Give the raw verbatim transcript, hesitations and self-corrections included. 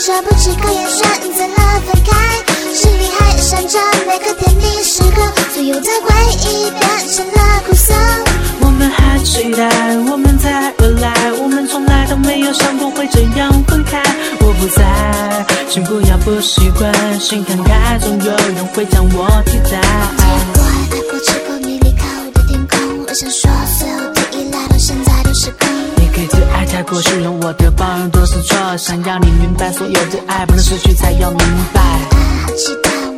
舍不弃，可也选择了分开，心里还闪着每个甜蜜时刻，所有的回忆变成了苦涩。 我们还期待我们在未来，我们从来都没有想过会这样分开。我不在，请不要不习惯，心看开，总有人会将我替代。 结果爱太过吃口，你离开我的天空，我想说所有的依赖到现在都失控。 你给的爱太过虚荣，我的包容都是错，想要你明白，所有的爱不能失去才要明白。 爱好期待